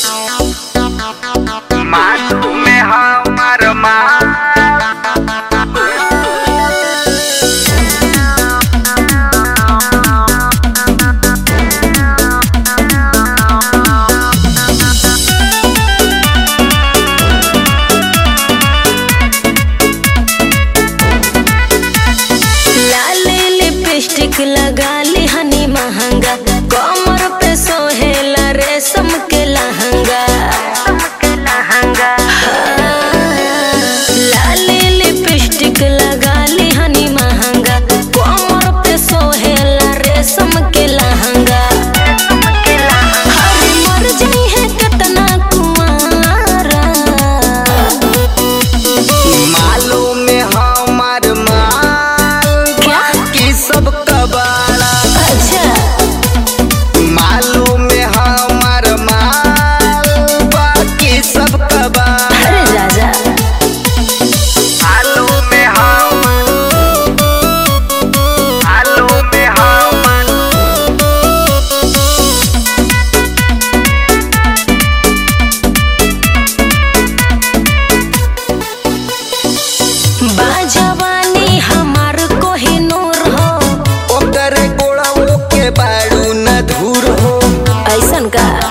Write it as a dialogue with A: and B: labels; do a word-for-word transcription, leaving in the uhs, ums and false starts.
A: मालू में हमार माल
B: लिपस्टिक लगा ली हनी महंगा, कमर पे सोहेला रेशम के लहंगा। लाली लिपस्टिक लगा ली हनी महंगा, कमर पे सोहेला रेशम के लहंगा। हरी मर जाई है कितना कुंवारा,
A: मालू में हमार माल बाकी सब कबाड़ा।
B: अच्छा
A: मालू में हमार माल बाकी सब कबाड़ा।
B: अरे राजा
A: मालू में हमार मालू में हमार
B: बाजवानी हमार कोहिनूर हो,
A: ओकर गोड़ा के बाड़ू न धूर हो।
B: ऐसन का